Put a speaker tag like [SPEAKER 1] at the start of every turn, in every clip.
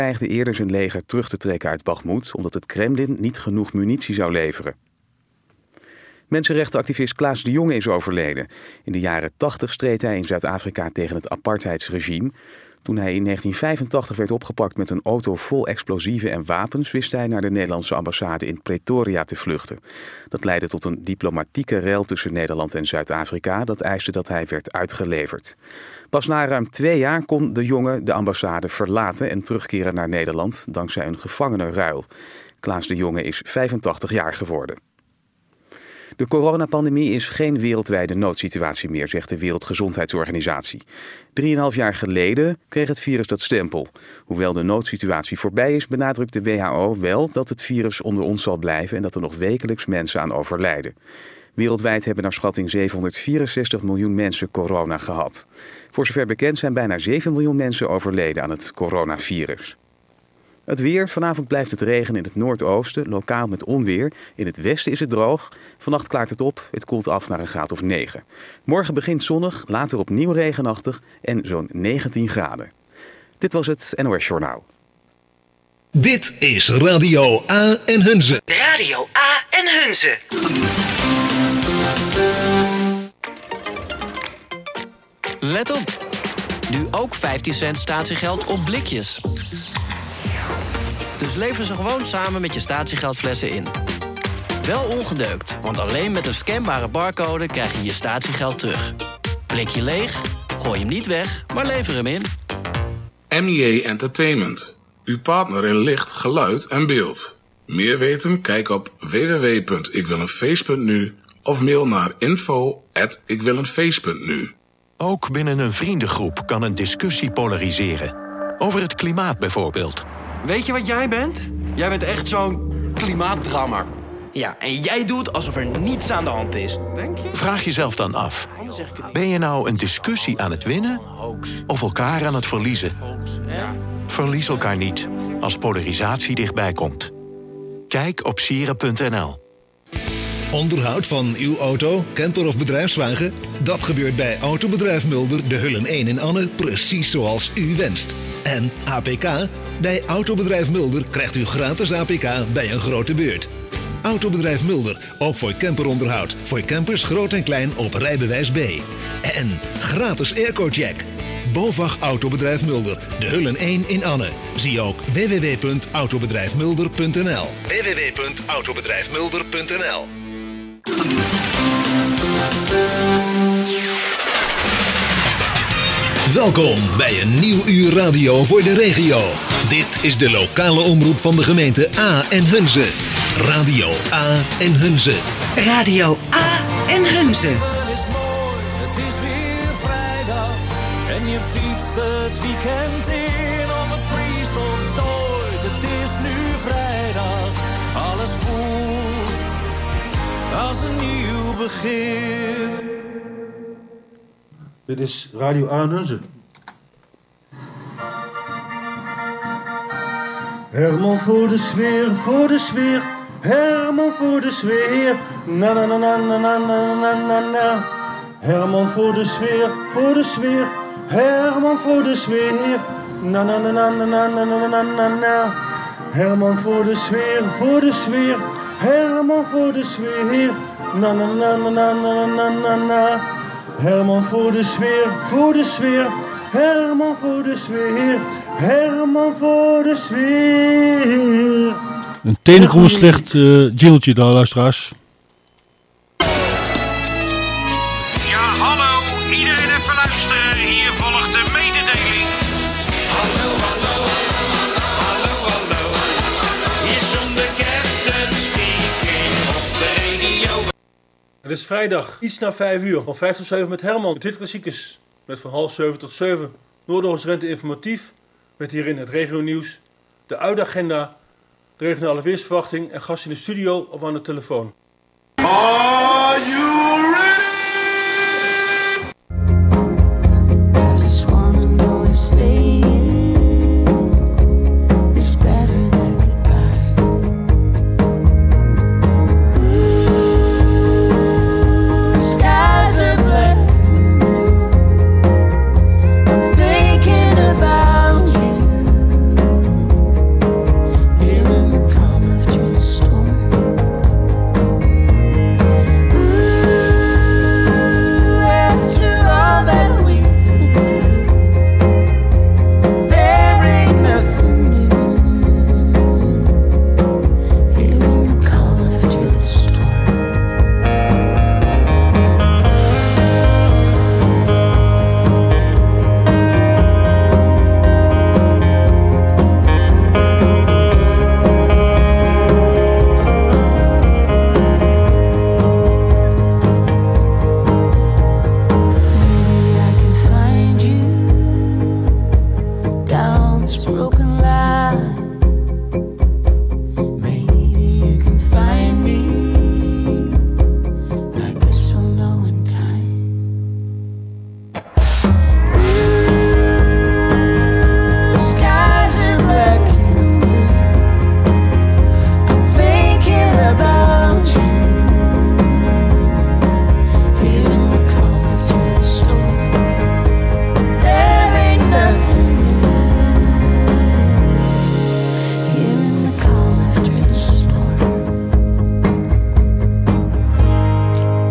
[SPEAKER 1] dreigde eerder zijn leger terug te trekken uit Bakhmut omdat het Kremlin niet genoeg munitie zou leveren. Mensenrechtenactivist Klaas de Jonge is overleden. In de jaren 80 streed hij in Zuid-Afrika tegen het apartheidsregime. Toen hij in 1985 werd opgepakt met een auto vol explosieven en wapens, wist hij naar de Nederlandse ambassade in Pretoria te vluchten. Dat leidde tot een diplomatieke rel tussen Nederland en Zuid-Afrika. Dat eiste dat hij werd uitgeleverd. Pas na ruim 2 jaar kon de Jonge de ambassade verlaten en terugkeren naar Nederland dankzij een gevangenenruil. Klaas de Jonge is 85 jaar geworden. De coronapandemie is geen wereldwijde noodsituatie meer, zegt de Wereldgezondheidsorganisatie. 3,5 jaar geleden kreeg het virus dat stempel. Hoewel de noodsituatie voorbij is, benadrukt de WHO wel dat het virus onder ons zal blijven en dat er nog wekelijks mensen aan overlijden. Wereldwijd hebben naar schatting 764 miljoen mensen corona gehad. Voor zover bekend zijn bijna 7 miljoen mensen overleden aan het coronavirus. Het weer. Vanavond blijft het regen in het noordoosten, lokaal met onweer. In het westen is het droog. Vannacht klaart het op. Het koelt af naar een graad of 9. Morgen begint zonnig, later opnieuw regenachtig en zo'n 19 graden. Dit was het NOS Journaal.
[SPEAKER 2] Dit is Radio A en Hunze.
[SPEAKER 3] Radio A en Hunze.
[SPEAKER 4] Let op. Nu ook 15 cent statiegeld op blikjes. Dus lever ze gewoon samen met je statiegeldflessen in. Wel ongedeukt, want alleen met een scanbare barcode krijg je je statiegeld terug. Blikje leeg? Gooi hem niet weg, maar lever hem in.
[SPEAKER 5] MJ Entertainment. Uw partner in licht, geluid en beeld. Meer weten? Kijk op www.ikwileenfeest.nu of mail naar info@ikwileenfeest.nu.
[SPEAKER 2] Ook binnen een vriendengroep kan een discussie polariseren. Over het klimaat bijvoorbeeld.
[SPEAKER 6] Weet je wat jij bent? Jij bent echt zo'n klimaatdrammer. Ja, en jij doet alsof er niets aan de hand is. Denk je?
[SPEAKER 2] Vraag jezelf dan af. Ben je nou een discussie aan het winnen of elkaar aan het verliezen? Verlies elkaar niet als polarisatie dichtbij komt. Kijk op sieren.nl.
[SPEAKER 7] Onderhoud van uw auto, camper of bedrijfswagen? Dat gebeurt bij Autobedrijf Mulder, de Hullen 1 in Anne, precies zoals u wenst. En APK? Bij Autobedrijf Mulder krijgt u gratis APK bij een grote beurt. Autobedrijf Mulder, ook voor camperonderhoud. Voor campers groot en klein op rijbewijs B. En gratis airco-check. BOVAG Autobedrijf Mulder, de Hullen 1 in Anne. Zie ook www.autobedrijfmulder.nl. www.autobedrijfmulder.nl. Welkom bij een nieuw uur radio voor de regio. Dit is de lokale omroep van de gemeente A en Hunze. Radio A en Hunze.
[SPEAKER 3] Radio A en Hunze.
[SPEAKER 8] Het is mooi, het is weer vrijdag. En je fietst het weekend in of het vriest of nooit. Het is nu vrijdag, alles voelt als een nieuw begin.
[SPEAKER 9] Dit is Radio A en Hunze. Herman voor de sfeer, voor de sfeer. Herman voor de sfeer. Na na na na na na na na na. Herman voor de sfeer, voor de sfeer. Herman voor de sfeer. Na na na na na na na na na na. Herman voor de sfeer, voor de sfeer. Herman voor de sfeer. Na na na na na na na na na. Herman voor de sfeer, voor de sfeer. Herman voor de sfeer. Herman voor de sfeer.
[SPEAKER 10] Een tenenkrommend slecht jingletje daar, luisteraars.
[SPEAKER 11] Ja, hallo. Iedereen even luisteren. Hier volgt de mededeling.
[SPEAKER 8] Hallo, hallo. Hallo, hallo. Hier is de captain speaking op de radio.
[SPEAKER 9] Het is vrijdag, iets na 5 uur, van 5 tot 7 met Herman. Dit klassiekers, met van half 7 tot 7. Noord-Oost Drenthe informatief, met hierin het regionieuws, de uitagenda, de regionale weersverwachting en gasten in de studio of aan de telefoon.
[SPEAKER 8] Are you ready?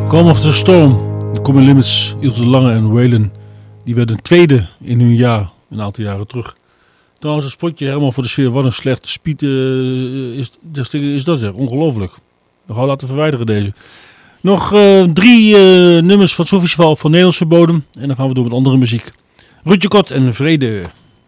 [SPEAKER 10] Calm of the Storm, de Common Limits, Ilse de Lange en Waylon, die werden tweede in hun jaar, een aantal jaren terug. Trouwens, een spotje helemaal voor de sfeer, wat een slechte speed is dat zeg, ongelooflijk. Nog gauw laten verwijderen deze. Nog 3 nummers van het Songfestival van Nederlandse bodem en dan gaan we door met andere muziek. Rutje Kot en Vrede.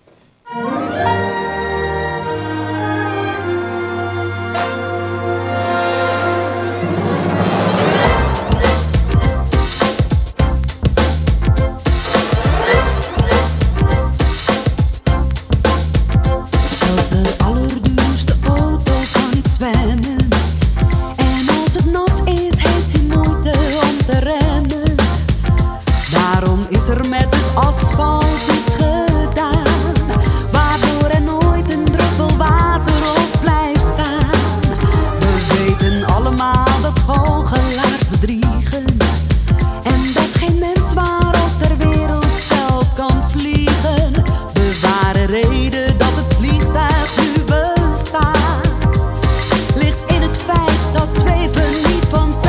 [SPEAKER 12] Asfalt iets gedaan, waardoor er nooit een druppel water op blijft staan. We weten allemaal dat goochelaars bedriegen en dat geen mens waarop ter wereld zelf kan vliegen. De ware reden dat het vliegtuig nu bestaat, ligt in het feit dat zweven niet vanzelf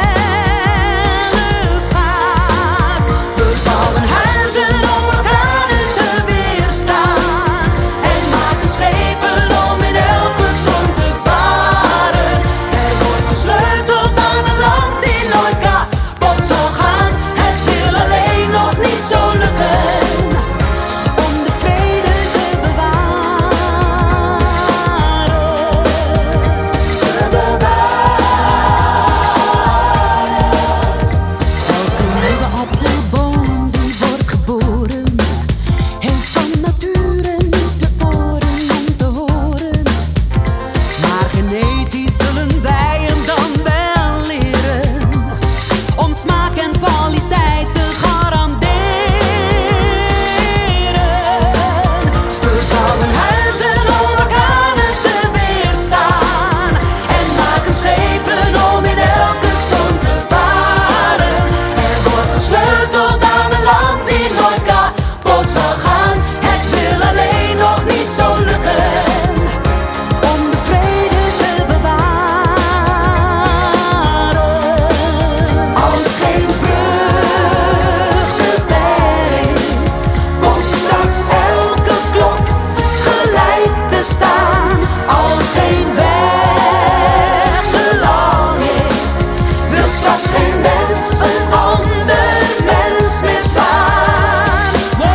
[SPEAKER 12] gaat. We bouwen huizen om orkanen te weerstaan en maken schepen om in elke storm te varen. Er wordt gesleuteld aan een land die nooit kapot zal gaan. Het wil alleen nog niet zo lukken om de vrede te bewaren. Elke nieuwe appelboom die wordt geboren, heeft van nature niet de oren om te horen. Maar genetisch zullen wij hem dan wel leren om smaak en kwaliteit te garanderen. We bouwen huizen om orkanen te weerstaan en maken schepen om in elke storm te varen. Er wordt gesleuteld aan een land die nooit kapot zal gaan. Het wil alleen nog niet zo lukken om de vrede te bewaren. Als geen brug te ver is, komt straks elke klok gelijk te staan. Als geen weg te lang is, wil straks geen mens een ander mens meer slaan.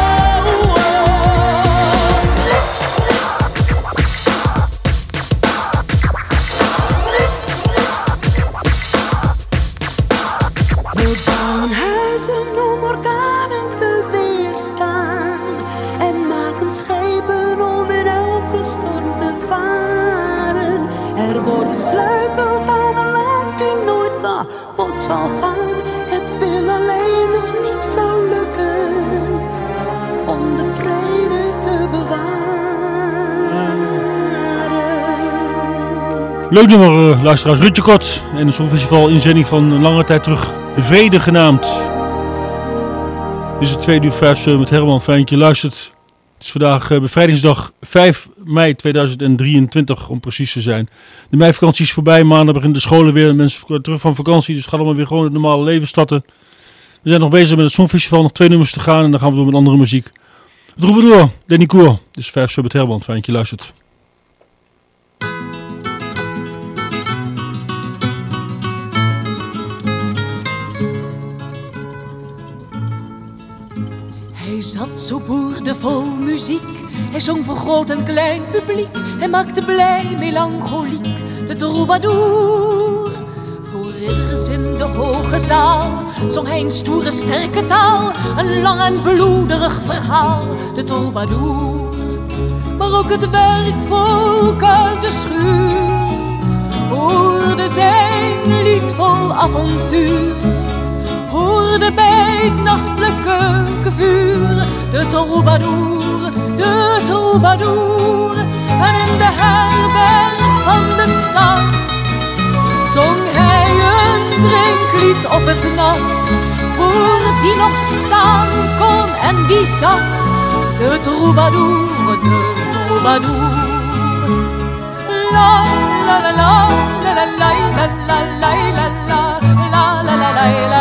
[SPEAKER 12] We bouwen huizen om orkanen te weerstaan en maken schepen om in elke storm te varen. Er wordt gesleuteld aan een land die nooit kapot zal gaan. Het wil alleen nog niet zo lukken om de vrede te bewaren.
[SPEAKER 10] Leuk nummer, luisteraars. Rutje Kot en een Songfestival inzending van een lange tijd terug. Vrede genaamd. Dit is het 2 uur 5 met Herman. Fijn dat je luistert. Het is vandaag bevrijdingsdag 5 mei 2023 om precies te zijn. De meivakantie is voorbij. Maandag beginnen de scholen weer. Mensen terug van vakantie. Dus gaan allemaal weer gewoon het normale leven starten. We zijn nog bezig met het Songfestival. Nog 2 nummers te gaan. En dan gaan we door met andere muziek. Het roepen door. Danny Koer. Dit is 5 met Herman. Fijn dat je luistert.
[SPEAKER 13] Hij zat zo boerdevol muziek. Hij zong voor groot en klein publiek. Hij maakte blij, melancholiek, de troubadour. Voor ridders in de hoge zaal zong hij een stoere, sterke taal. Een lang en bloederig verhaal, de troubadour. Maar ook het werkvolk uit de schuur hoorde zijn lied vol avontuur. Hoorde bij het nachtelijke vuur de troubadour, de troubadour. En in de herberg van de stad zong hij een drinklied op het nat. Voor wie nog staan kon en wie zat, de troubadour, de troubadour. La la la la la la la la la la la la la la la la.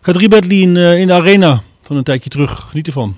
[SPEAKER 10] Gaat Ribedli in de arena van een tijdje terug. Geniet ervan.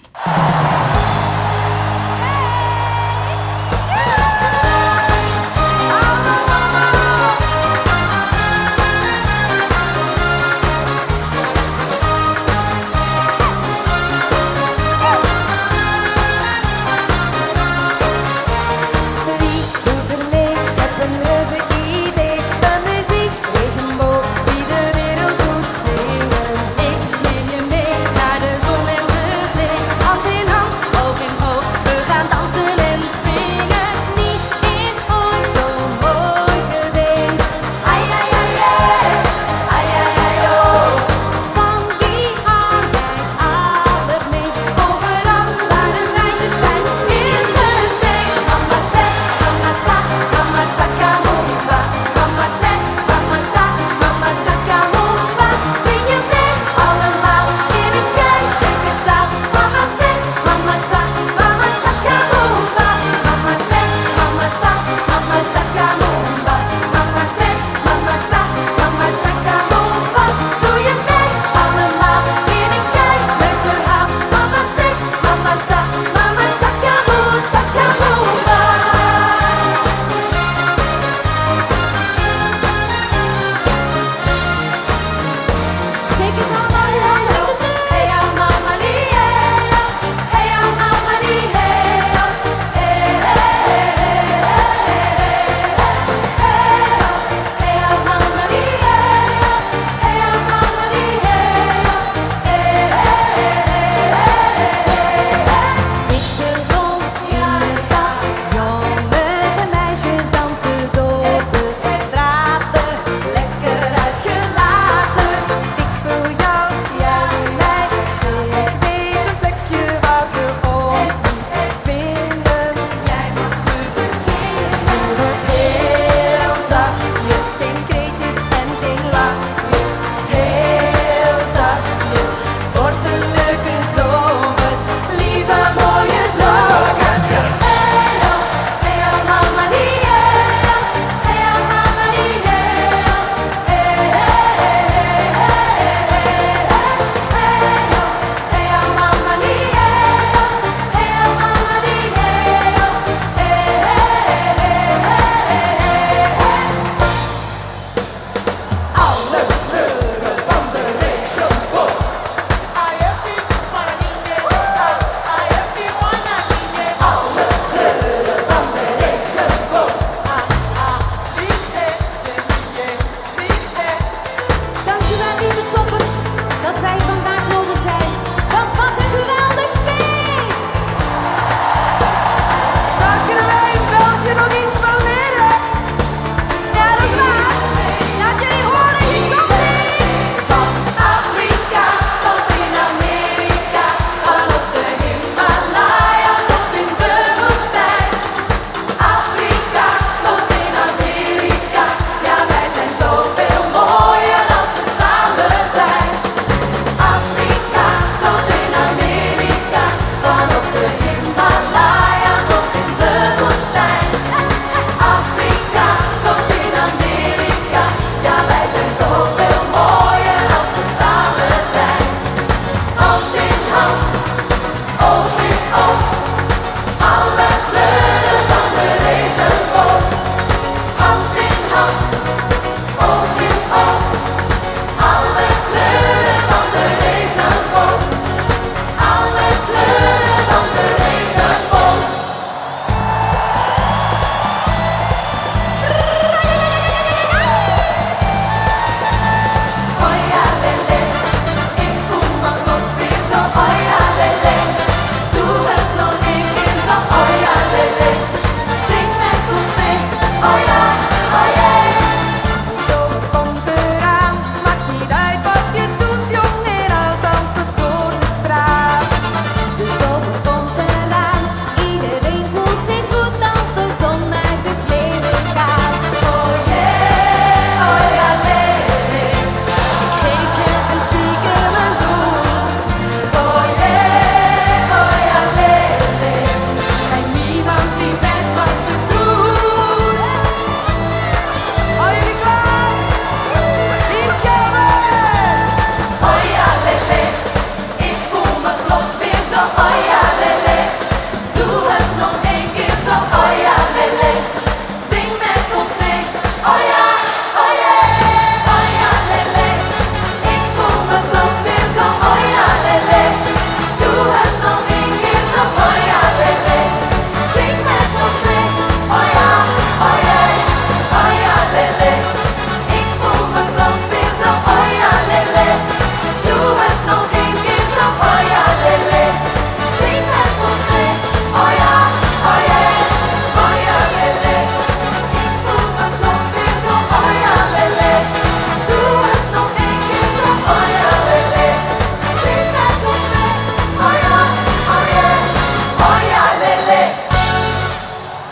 [SPEAKER 14] Naar de zon en de zee.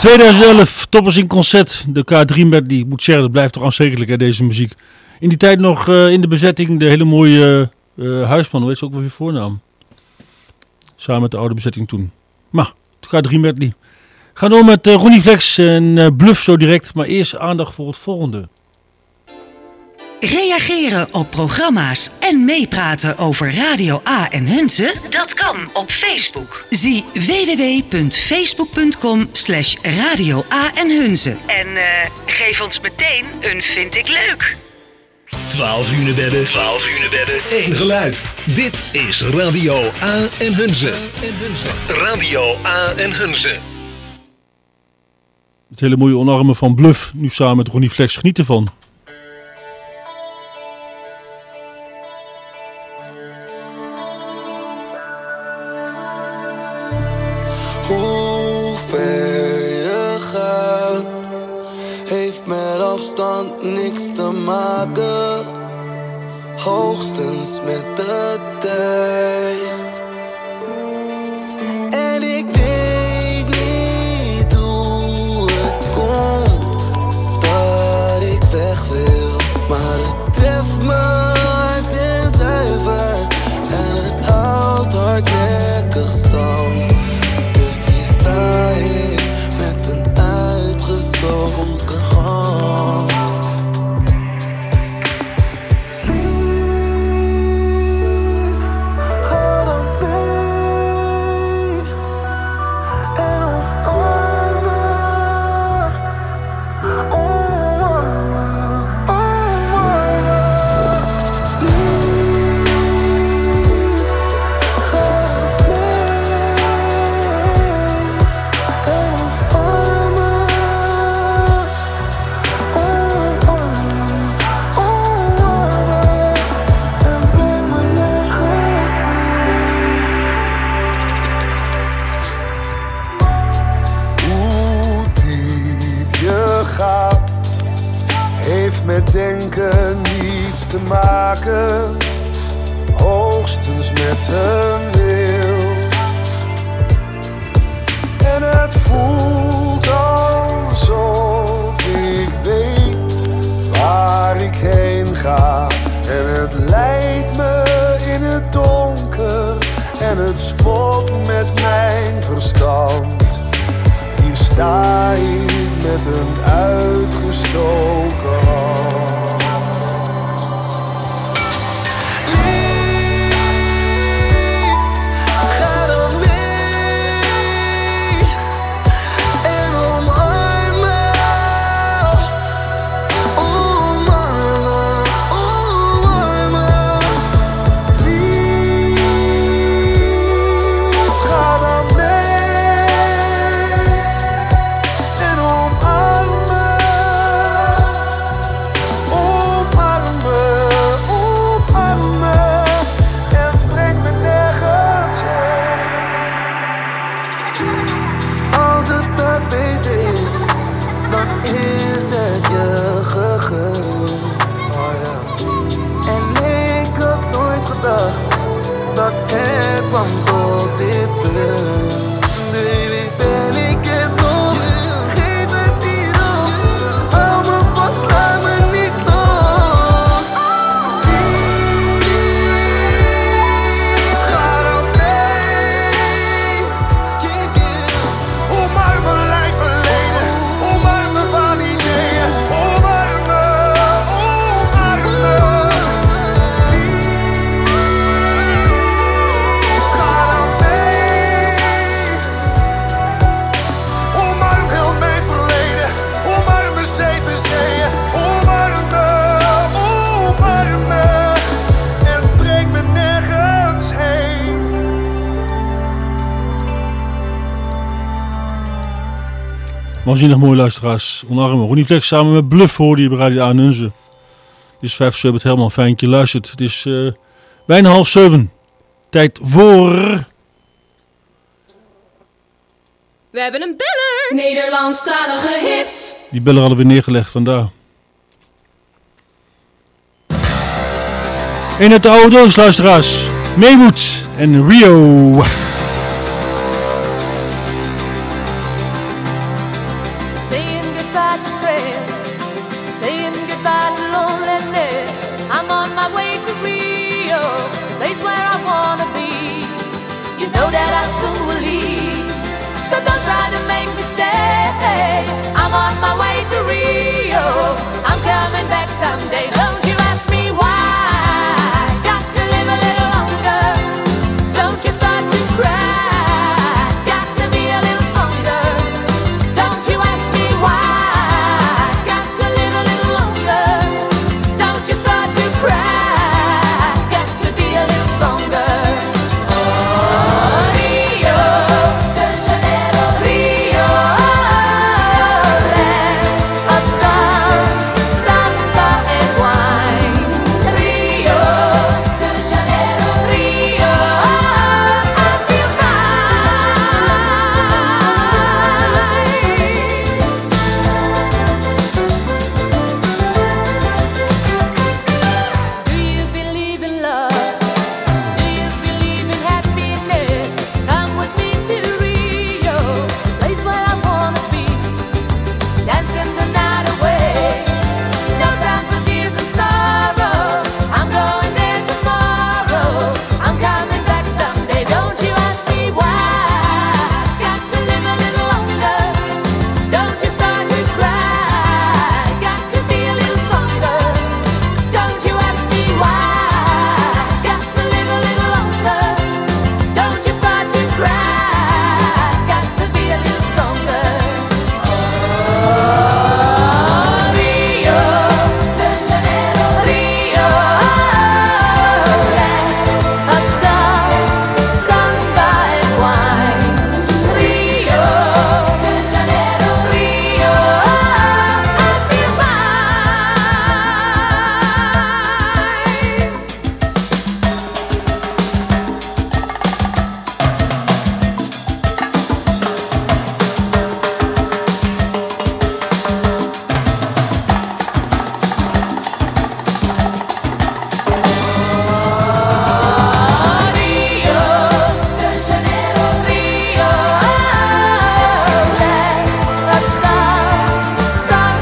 [SPEAKER 10] 2011, Toppers in Concert, de K3 medley. Ik moet zeggen, dat blijft toch aanstekelijk, hè, deze muziek. In die tijd nog in de bezetting de hele mooie Huisman, hoe heet ze ook wel weer voornaam? Samen met de oude bezetting toen. Maar, de K3 medley. Gaan door met Ronnie Flex en Bluff zo direct, maar eerst aandacht voor het volgende.
[SPEAKER 3] Reageren op programma's en meepraten over Radio A en Hunze? Dat kan op Facebook. Zie www.facebook.com/Radio A en Hunze. En geef ons meteen een vind ik leuk.
[SPEAKER 7] 12 uur bedden, 1 geluid. Dit is Radio A en Hunze. Radio A en Hunze.
[SPEAKER 10] Het hele mooie omarmen van Bluff, nu samen met Ronnie Flex, geniet ervan.
[SPEAKER 15] Hoe ver je gaat, heeft met afstand niks te maken, hoogstens met de tijd. En ik weet niet hoe het komt dat ik weg wil, maar het treft me hard en zuiver en het houdt hardnekkig stand. Sta ik met een uitgestoken hand. Ga dan mee en omarm me, omarm me, omarm me. Ga dan heeft met denken niets te maken, hoogstens met een wil. En het voelt alsof ik weet waar ik heen ga. En het leidt me in het donker en het spot met mijn verstand. Hier sta ik met een uitgestoken hand. Dat het kwam tot dit punt. Baby, ben ik het nog? Geef het niet op. Hou me vast, laat me niet los. Ga dan mee. Omarm mijn lijf verleden. Omarm me van ideeën. Omarm me, omarm me.
[SPEAKER 10] Waanzinnig mooie luisteraars. Omarmen. Ronnie Flex samen met Bluff hoorde je bij Radio A en Hunze. Het is 5 met Herman. Fijn dat je luistert. Het is bijna 6:30. Tijd voor...
[SPEAKER 13] We hebben een beller. Nederlandstalige hits.
[SPEAKER 10] Die beller hadden we neergelegd, vandaar. En uit de oude doos, luisteraars. Maywood en Rio.
[SPEAKER 14] goodbye to friends, saying goodbye to loneliness. I'm on my way to Rio, place where I wanna be. You know that I soon will leave, so don't try to make me stay. I'm on my way